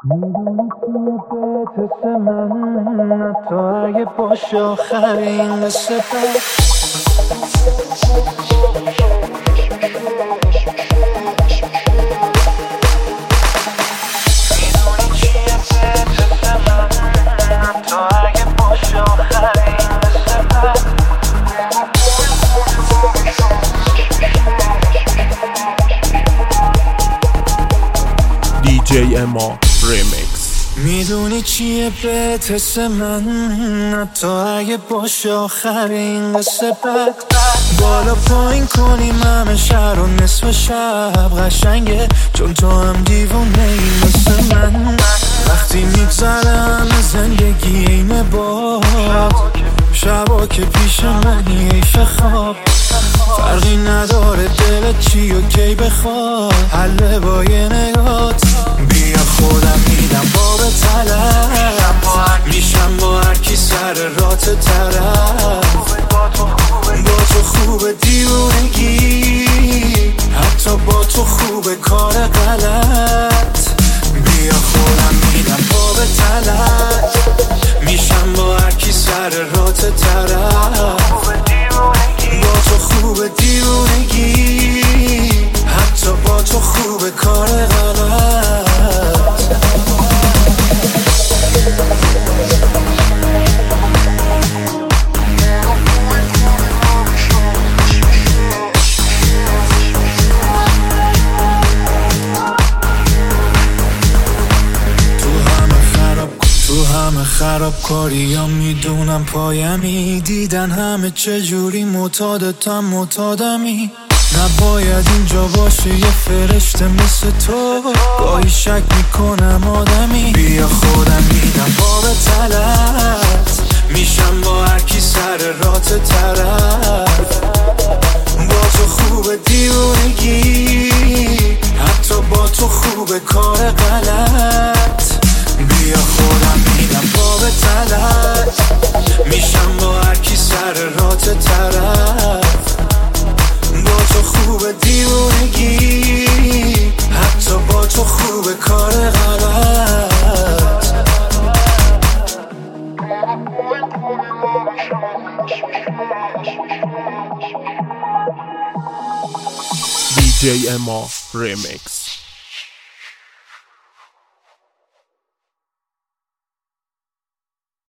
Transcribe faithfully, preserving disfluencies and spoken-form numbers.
میدونی توی بهت من حتی اگه باشه آخرین قصه بد میدونی چیه بهت من حتی اگه باشه آخرین قصه بد دی جی اما ریمیکس. میدونی چیه بهت حس من حتی اگه باشه آخرین قصه بد بالا پایین کنیم همه شهر و نصف شب قشنگه چون تو هم دیوونه ای مثل من وقتی میگذره همه زندگی اینه باد شبا که پیش منی حیف خواب فرقی نداره دلت چی و کی بخواد حله با یه نگات بیا خودم میدم باب طلب میشم با هرکی سر رات طرف با تو خوبه دیوونگی حتی با تو خوبه کار غلط بیا خودم میدم باب طلب میشم با هرکی سر رات طرف با تو خوبه دیوونگی حتی با تو خوبه کار غلط تو همه خرابکاری ها میدونم پایمی دیدن همه چجوری معتادتم معتادمی نباید اینجا باشه یه فرشته مثل تو گاهی شک میکنم آدمی بیا خودم میدم باب طلت میشم با هرکی سر رات طرف با تو خوبه دیوونگی حتی با تو خوبه کار غلط بیا خودم میدم باب طلت میشم با هرکی سر رات طرف با تو خوبه دیوونگی حتی با تو خوبه کار غلط دی جی اما ریمیکس.